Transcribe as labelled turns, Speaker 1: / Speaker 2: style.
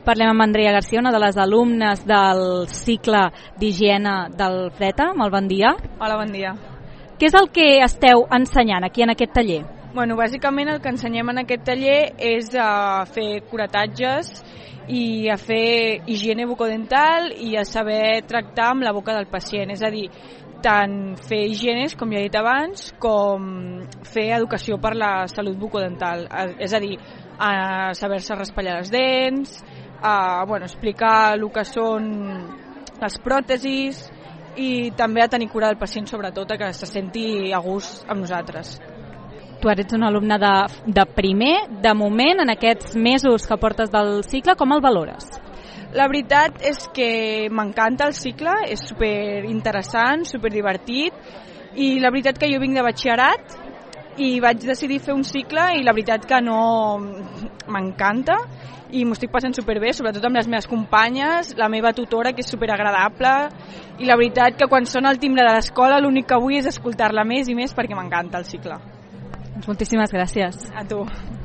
Speaker 1: Parlem amb Andrea Garcia, una de les alumnes del cicle d'higiene del FRETA. Molt bon dia.
Speaker 2: Hola, bon dia.
Speaker 1: Què és el que esteu ensenyant aquí en aquest taller?
Speaker 2: Bueno, bàsicament el que ensenyem en aquest taller és a fer curetatges i a fer higiene bucodental i a saber tractar amb la boca del pacient, és a dir, tant fer higienes, com ja he dit abans, com fer educació per la salut bucodental, és a dir, a saber-se raspallar les dents, explicar el que són les pròtesis i també a tenir cura del pacient, sobretot, a que se senti a gust amb nosaltres.
Speaker 1: Tu ets una alumna de primer, de moment, en aquests mesos que portes del cicle, com el valores?
Speaker 2: La veritat és que m'encanta el cicle, és superinteressant, superdivertit, i la veritat que jo vinc de batxillerat i vaig decidir fer un cicle i la veritat que no m'encanta i m'ho estic passant superbé, sobretot amb les meves companyes, la meva tutora, que és superagradable, i la veritat que quan sona el timbre de l'escola l'únic que vull és escoltar-la més i més perquè m'encanta el cicle.
Speaker 1: Moltíssimes gràcies.
Speaker 2: A tu.